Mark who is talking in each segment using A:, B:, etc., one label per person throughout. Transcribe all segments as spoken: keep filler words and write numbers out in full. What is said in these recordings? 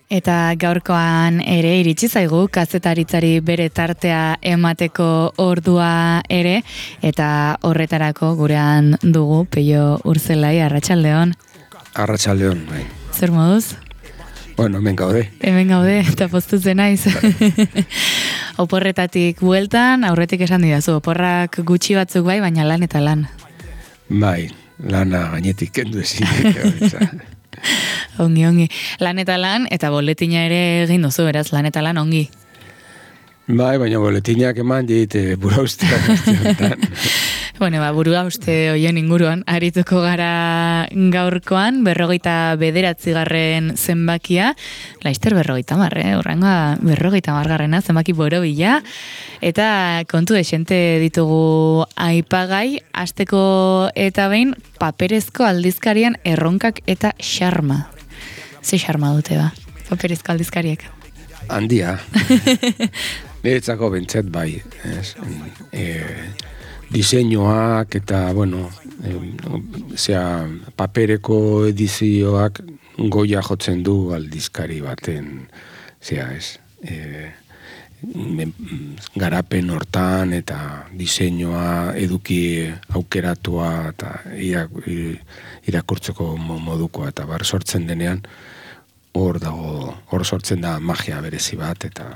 A: Eta gaurkoan ere iritsi zaigu kazetaritzari bere tartea emateko ordua ere, eta horretarako gurean dugu Peio Urzelai, arratsaldeon.
B: Arratsaldeon, bai.
A: Zer moduz?
B: Bueno, hemen gaude.
A: Hemen gaude, eta postutzen naiz. Oporretatik bueltan, aurretik esan didazu, oporrak gutxi batzuk bai, baina lan eta lan.
B: Bai, lana gainetik kendu ezin.
A: Ongi, ongi. Lan eta lan, eta boletina ere egin duzu, beraz, lan eta lan ongi.
B: Bai, baina boletinak eman dit e, bura ustea.
A: Bueno, ba, burua uste hoien inguruan, arituko gara gaurkoan, berrogeita bederatzigarren zenbakia, laizter berrogeita marre, horrenga berrogeita margarrena, zenbaki borobila, eta kontu desente ditugu aipagai, hasteko eta behin, paperezko aldizkarian erronkak eta xarma. Ze xarma dute ba, paperezko aldizkariek?
B: Handia. Niretzako bentzat bai, ez? E, diseinuak eta, bueno, e, zera, papereko edizioak goia jotzen du aldizkari baten, zera, ez? E, garapen hortan eta diseinua eduki aukeratua eta irakurtzeko modukoa eta bar sortzen denean hor dago, hor sortzen da magia berezi bat eta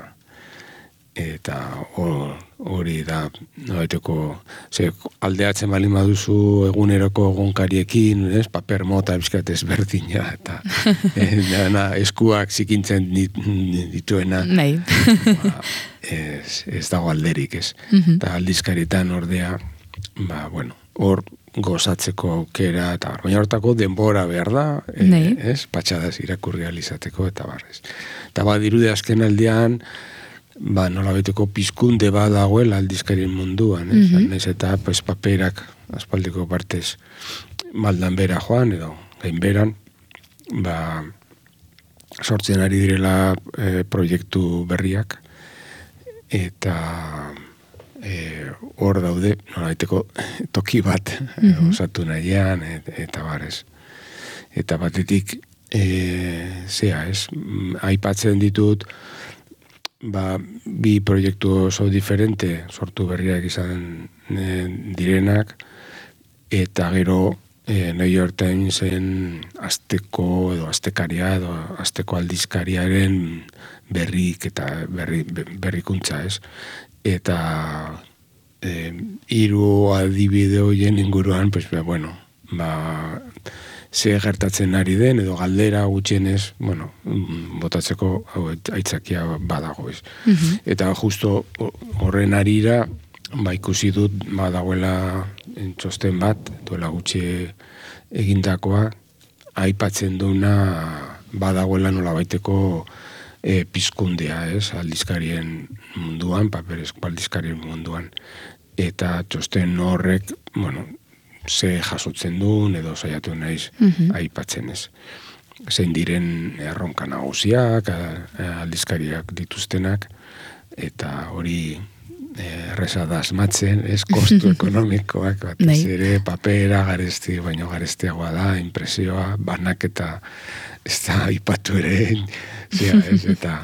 B: eta hori da noraiteko ze aldeatzen bali maduzu eguneroko egunkariekin, ez, paper mota bizkat ezberdina eta dana eskuak zikintzen dituena.
A: Nei.
B: Ba, ez, ez dago alderik, ez. Eta aldizkarietan ordea, ba, bueno, hor gozatzeko aukera eta baina hortako denbora behar da, e, ez, patxadaz irakurri alizateko eta barrez. Eta ba, dirude azken aldean, ba, nola beteko pizkunde bat dagoela aldizkarien munduan, ez? Mm-hmm. Naiz eta pues, paperak aspaldiko partez maldan bera joan, edo gain beran, ba, sortzen ari direla e, proiektu berriak, eta e, hor daude, nola beteko toki bat mm-hmm. osatu nahian, et, eta barez. Eta batetik, e, zea, ez, aipatzen ditut, ba, bi proiektu oso diferente sortu berriak izan e, direnak eta gero e, New York Timesen asteko edo astekaria edo asteko aldizkariaren berrik eta berri, berrikuntza, ez? Eta e, hiru adibide horien inguruan, pues, bueno, ba, ze gertatzen ari den, edo galdera gutxienez, bueno, botatzeko aitzakia badago, ez. Mm-hmm. Eta justo horren arira, ba, ikusi dut badagoela txosten bat, duela gutxi egindakoa, aipatzen duna badagoela nolabaiteko e, pizkundea, ez, aldizkarien munduan, paperezko aldizkarien munduan. Eta txosten horrek, bueno, ze jasotzen duen edo saiatu naiz mm-hmm. aipatzen ez. Zein diren erronka nagusiak, aldizkariak dituztenak, eta hori erreza da asmatzen, ez kostu ekonomikoak, batez ere papera garesti, baino garestiagoa da, impresioa, banaketa, ez da aipatu ere, zera, ez, eta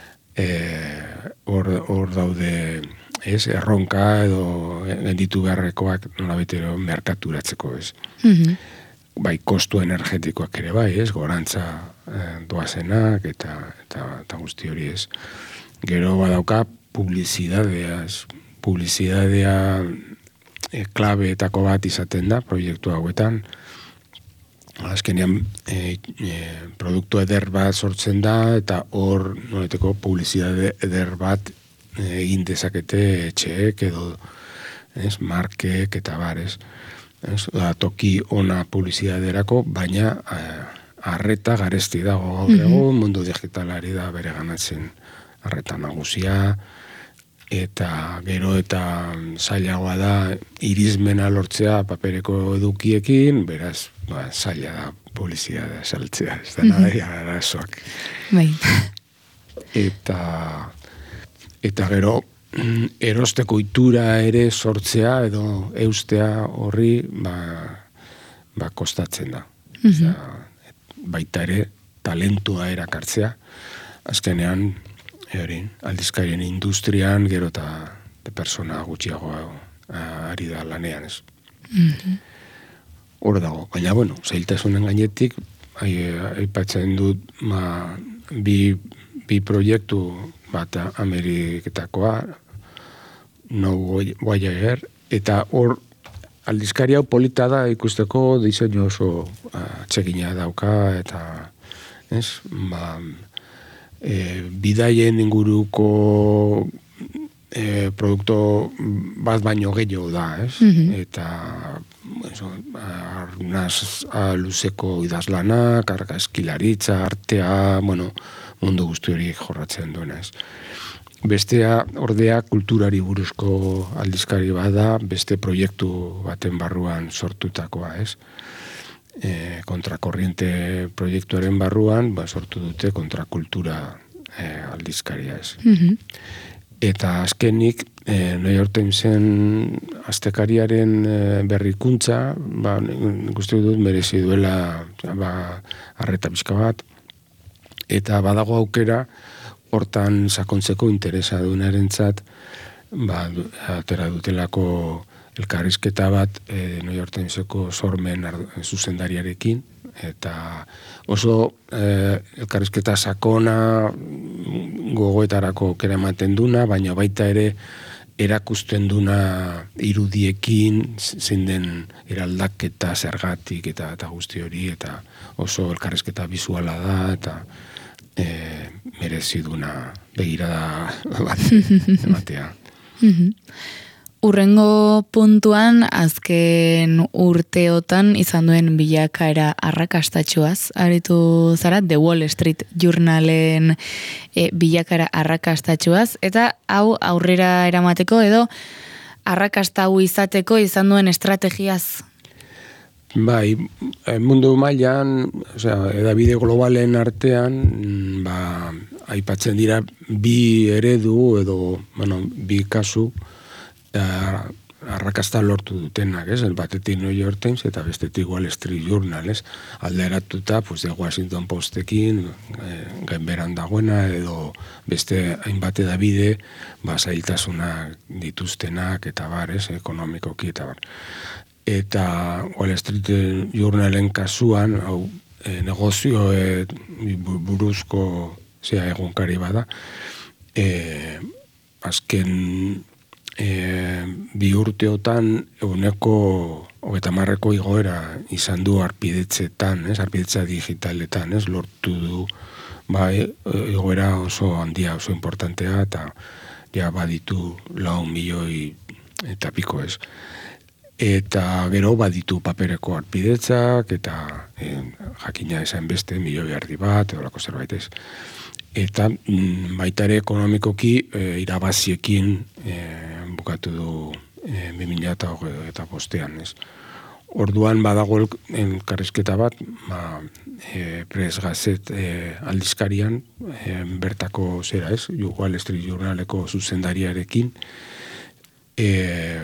B: hor e, daude ez, erronka edo genditu beharrekoak nola betero merkaturatzeko, ez. Mm-hmm. Bai, kostu energetikoak ere bai, ez, gorantza eh, doazenak eta, eta, eta guzti hori, ez. Gero badauka publizidadea, ez. Publizidadea eh, klabeetako bat izaten da, proiektu hauetan. Azkenean, eh, eh, produktu eder bat sortzen da, eta hor, noleteko, publizidade eder bat egin dezakete etxeek edo ez, markek eta barez. Ez, da, toki ona publizidaderako, baina arreta garesti dago gaur egun, mm-hmm. mundu digitalari da bere ganatzen arreta nagusia, eta gero eta zailagoa da irizmena lortzea papereko edukiekin, beraz, ba, zaila da publizidadea saltzea, ez da mm-hmm. nahi arazoak.
A: Bai.
B: Eta Eta gero, erosteko itura ere sortzea edo eustea horri ba, ba kostatzen da. Mm-hmm. Baita ere, talentua erakartzea, azkenean, hori, aldizkarien industrian, gero eta persona gutxiago ari da lanean, ez. Mm-hmm. Hor dago, baina, bueno, zailtasunen gainetik, aipatzen dut, ma, bi, bi proiektu bat Ameriketakoa, No Voyager, eta hor, aldizkari hau polita da ikusteko diseinu oso atsegina dauka, eta, ez, ba, e, bidaien inguruko e, produkto bat baino gehiago da, ez? Mm-hmm. Eta eso, arnaz luzeko idazlanak, argazkilaritza, artea, bueno, mundu guzti hori jorratzen duena, ez? Bestea, ordea, kulturari buruzko aldizkari bada, beste proiektu baten barruan sortutakoa, ez? E, kontrakorriente proiektuaren barruan, ba, sortu dute kontrakultura e, aldizkaria, ez? Mm-hmm. Eta azkenik, e, New York Timesen astekariaren e, berrikuntza, ba, guzti dut merezi duela ba, arreta pixka bat, eta badago aukera, hortan sakontzeko interesa duenarentzat, ba, atera dutelako elkarrizketa bat e, New York Timeseko sormen zuzendariarekin, eta oso e, elkarrizketa sakona gogoetarako kera ematen duna, baina baita ere erakusten duna irudiekin, zein den eraldaketa zergatik eta, eta guzti hori, eta oso elkarrizketa bisuala da, eta e, merezi duna begirada bat ematea.
A: Urrengo puntuan, azken urteotan izan duen bilakaera arrakastatxoaz, aritu zara, The Wall Street Journalen e, bilakaera arrakastatxoaz, eta hau aurrera eramateko edo arrakasta hau izateko izan duen estrategiaz.
B: Bai, mundu mailan, osea, edabide globalen artean, ba, aipatzen dira bi eredu edo, bueno, bi kasu, arrakasta lortu dutenak, ez? El batetik New York Times eta bestetik Wall Street Journal, ez? Alderatuta, pues, de Washington Postekin, eh, gainberan dagoena, edo beste hainbat edabide, ba, zailtasunak dituztenak, eta bar, ez? Ekonomikoki, eta bar. Eta Wall Street Journalen kasuan, hau, e, negozio e, buruzko zea egunkari bada, e, azken e, bi urteotan eguneko hogeita hamarreko igoera izan du arpidetzetan, ez, arpidetza digitaletan, ez, lortu du, ba, e, igoera oso handia, oso importantea, eta ja baditu lau milioi eta piko, ez. Eta gero baditu papereko arpidetzak, eta e, jakina esan beste, milioi erdi bat, edo lako zerbait ez. Eta mm, baita ere ekonomikoki e, irabaziekin e, bukatu du e, bi mila eta bostean, ez. Orduan badago elkarrizketa bat, ba, e, Press Gazette e, aldizkarian, e, bertako zera ez, Wall Street Journaleko zuzendariarekin, e,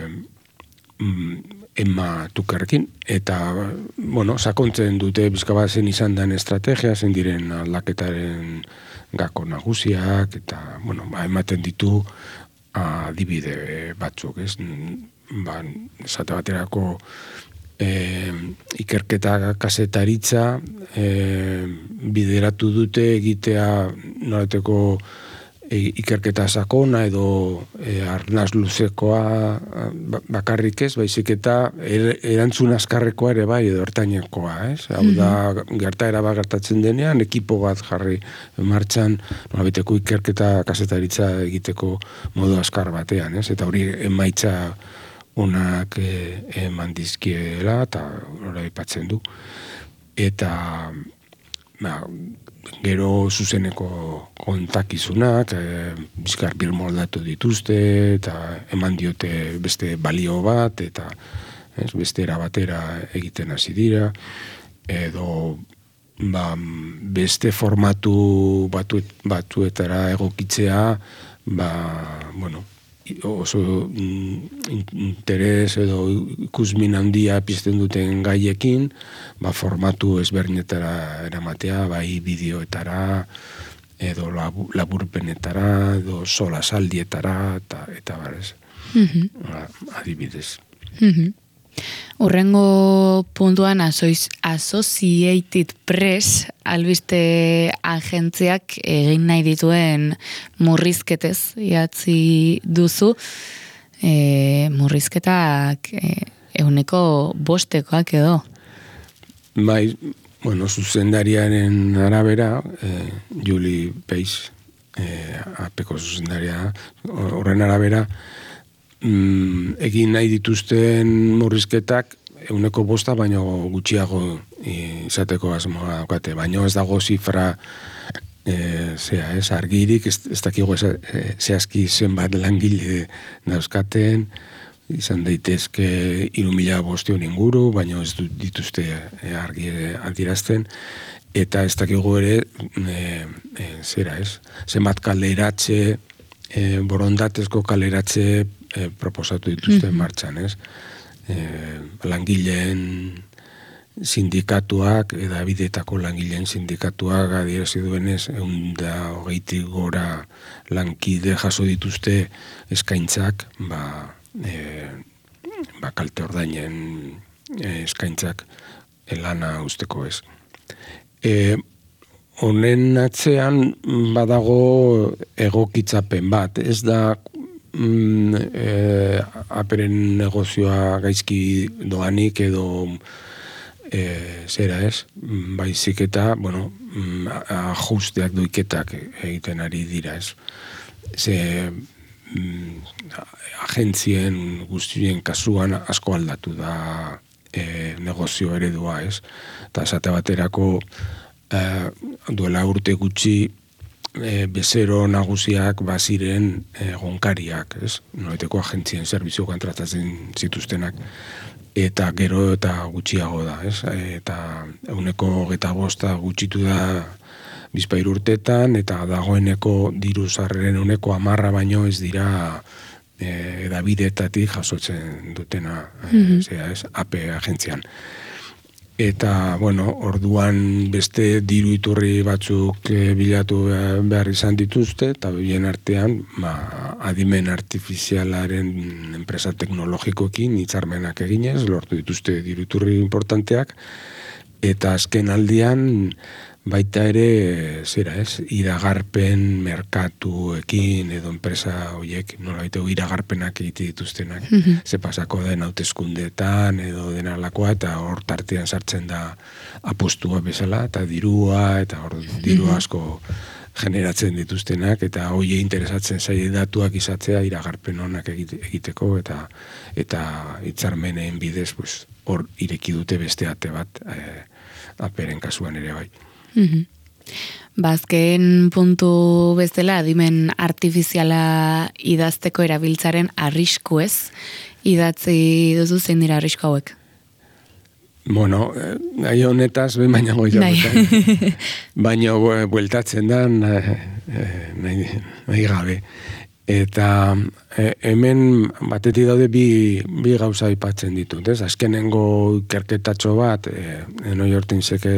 B: Emma Tuckerrekin, eta, bueno, sakontzen dute bizkabazen izan den estrategia, zen diren aldaketaren gako nagusiak, eta, bueno, ba, ematen ditu adibide batzuk, ez? Ba, esate baterako e, ikerketa kasetaritza e, bideratu dute egitea norateko e, ikerketa sakona edo e, arnaz luzekoa bakarrik ez, baizik eta er, erantzun azkarrekoa ere bai edo ertainekoa, ez? Hau da, gertaera bat gertatzen denean, ekipo bat jarri martxan, nolabiteko ikerketa kasetaritza egiteko modu azkar batean, ez? Eta hori emaitza onak e, eman dizkiela, eta hori aipatzen du. Eta, ba, gero zuzeneko kontakizunak, e, bizkar birmoldatu dituzte, eta eman diote beste balio bat, eta ez, beste era batera egiten hasi dira, edo ba, beste formatu batu, batuetara egokitzea, ba, bueno, oso interes edo ikusmin handia pizten duten gaiekin, ba, formatu ezberdinetara eramatea, bai bideoetara, edo laburpenetara, edo sola saldietara, eta, eta barez, mm-hmm. adibidez.
A: Mm-hmm. Urrengo puntuan asoiz, Associated Press albiste agentziak egin nahi dituen murrizketez idatzi duzu, e, murrizketak e, euneko bostekoak edo.
B: Bai, bueno, zuzendariaren arabera, eh, Julie Pace, eh, apeko zuzendaria, horren arabera, mm, egin nahi dituzten murrizketak euneko bosta, baino gutxiago izateko asmoa daukate. Baino ez dago zifra e, zea, ez, argirik, ez, ez dakigu e, zehazki zenbat langile dauzkaten, izan daitezke hiru mila bostehun inguru, baina ez dituzte argi adierazten, eta ez dakigu ere e, e, zera ez, zenbat kaleratze, e, borondatezko kaleratze e, proposatu dituzten mm-hmm. martxan, ez? E, langileen sindikatuak, eda bidetako langileen sindikatuak adierazi duenez, egun da hogeitik gora lankide jaso dituzte eskaintzak, ba, E, ba, kalte ordainen e, eskaintzak lana usteko ez. E, honen atzean badago egokitzapen bat, ez da mm, e, aperen negozioa gaizki doanik edo e, zera ez, baizik eta, bueno, ajusteak doiketak egiten ari dira ez. Ze agentzien guztien kasuan asko aldatu da e, negozio eredua, ez? Eta esate baterako e, duela urte gutxi e, bezero nagusiak baziren e, gonkariak, ez? Noreteko agentzien zerbizio kontratatzen zituztenak, eta gero eta gutxiago da, ez? Eta euneko hogeita bosta gutxitu da bizpahiru urtetan, eta dagoeneko diru sarreren uneko hamarra baino ez dira e, edabidetatik jasotzen dutena, mm-hmm. e, zera ez, A P agentzian. Eta, bueno, orduan beste diru iturri batzuk e, bilatu behar izan dituzte, eta bien artean, ba, adimen artifizialaren enpresa teknologikoekin hitzarmenak eginez, lortu dituzte diru iturri importanteak, eta azken aldian, baita ere, zera ez, iragarpen merkatuekin edo enpresa horiek, nola baita iragarpenak egite dituztenak, mm-hmm. ze pasako den hauteskundeetan edo denalakoa, eta hor tartean sartzen da apostua bezala, eta dirua, eta hor diru asko generatzen dituztenak, eta hoie interesatzen zaie datuak izatzea iragarpen honak egiteko, eta eta hitzarmenen bidez, pues, hor ireki dute beste ate bat, eh, aperen kasuan ere bai.
A: Mm-hmm. Bazken puntu bezala adimen artifiziala idazteko erabiltzaren arrisku ez, idatzi duzu zein dira arrisku hauek?
B: Bueno, gai honetaz behin baina goizakotan, baina bueltatzen da nahi, nahi gabe. Eta e, hemen batetik daude bi, bi gauza aipatzen ditut, ez? Azkenengo ikerketatxo bat, e, New Yorkinseke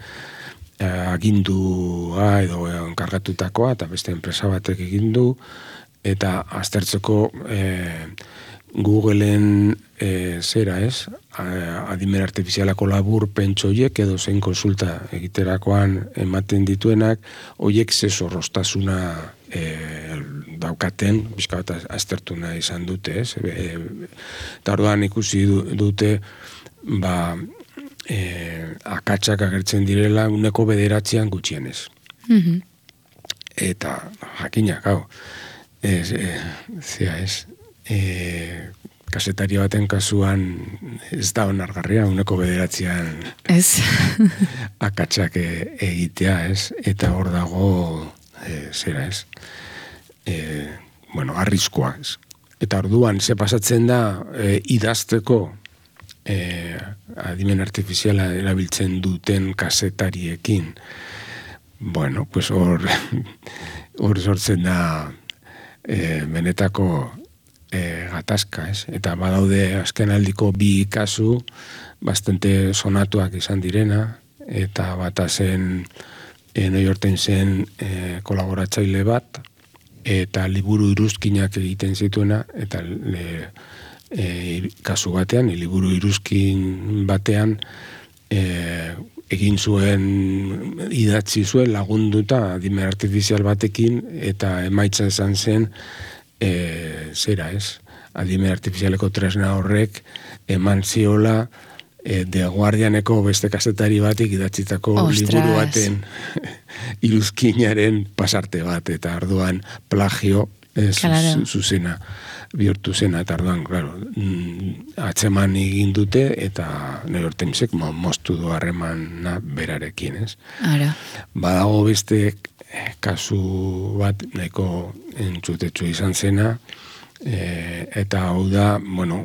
B: agindua edo enkargatutakoa, eta beste enpresa batek egin du, eta aztertzeko e, Googleen e, zera ez, adimen artifizialako labur pentsoiek edo zein konsulta egiterakoan ematen dituenak, hoiek ze zorroztasuna e, daukaten, bizka bat aztertu nahi izan dute, ez? E, eta orduan ikusi dute, ba, E, akatsak agertzen direla uneko bederatzean gutxienez. Mm-hmm. Eta jakinak, hau, ez, e, zea ez, e, kasetaria baten kasuan ez da onargarria, uneko bederatzean ez akatsak egitea, ez, eta hor dago e, zera ez, e, bueno, arriskoa, ez. Eta orduan, ze pasatzen da e, idazteko E, adimen artifiziala erabiltzen duten kasetariekin. Bueno, pues hor hor sortzen da e, benetako e, gatazka, ez? Eta badaude azken aldiko bi kasu bastante sonatuak izan direna, eta bata zen e, New York Timesen e, kolaboratzaile bat, eta liburu iruzkinak egiten zituena, eta le, e, kasu batean, liburu iruzkin batean, e, egin zuen, idatzi zuen lagunduta adimen artifizial batekin, eta emaitza esan zen, e, zera ez, adimen artifizialeko tresna horrek, eman ziola, e, de Guardianeko beste kazetari batik idatzitako liburu baten iruzkinaren pasarte bat, eta arduan plagio ez,
A: claro.
B: zuzena bihurtu zena, eta arduan, claro, atzeman egin dute, eta New York Timesek moztu du harremana berarekin, ez?
A: Ara.
B: Badago beste kasu bat nahiko entzutetsu izan zena, e, eta hau da, bueno,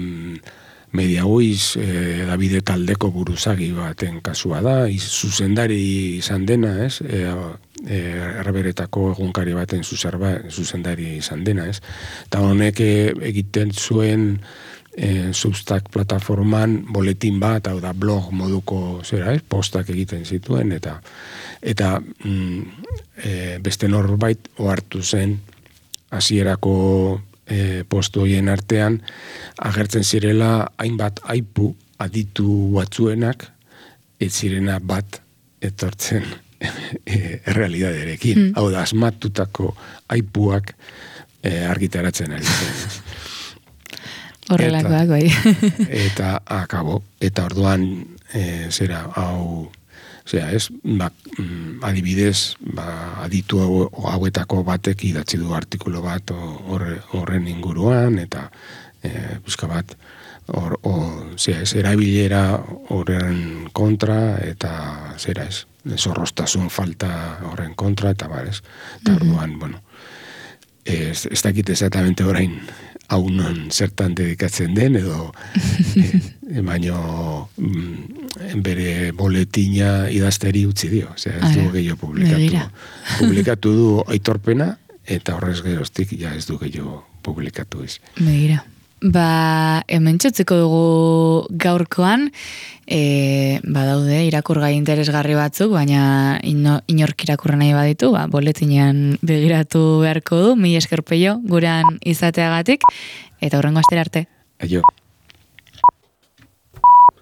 B: Mediawiz e, Davide taldeko buruzagi baten kasua da, iz, zuzendari izan dena, ez? E, e, erberetako egunkari baten zuzerba, zuzendari izan dena, ez? Eta honek egiten zuen e, Substack plataforman boletin bat, hau da blog moduko zera, ez? Postak egiten zituen, eta eta mm, e, beste norbait ohartu zen hasierako E, postu hoien artean agertzen zirela hainbat aipu aditu batzuenak ez zirena bat etortzen e, errealidaderekin. Mm. Hau da, asmatutako aipuak e, argitaratzen ari zen.
A: Horrelakoak, bai.
B: Eta akabo. Eta orduan e, zera, hau Osea, ez, ba, adibidez, ba, aditu hauetako batek idatzi du artikulu bat horre, horren inguruan, eta e, buska bat, or, or, zera, ez, erabilera horren kontra, eta zera ez, zorroztasun falta horren kontra, eta bar, ez, eta orduan, bueno, ez, ez dakit exactamente orain, hau non zertan dedikatzen den, edo e, baino mm, bere boletina idazteri utzi dio. Osea, ez du gehiago publikatu. Publikatu du aitorpena, eta horrez geroztik ja ez du gehiago publikatu ez.
A: Begira. Ba, hemen txotzeko dugu gaurkoan, e, badaude irakurgai interesgarri batzuk, baina ino, inork irakurra nahi baditu, ba, boletinean begiratu beharko du, mi eskerpeio guran izateagatik, eta horrengo astera arte.
B: Aio.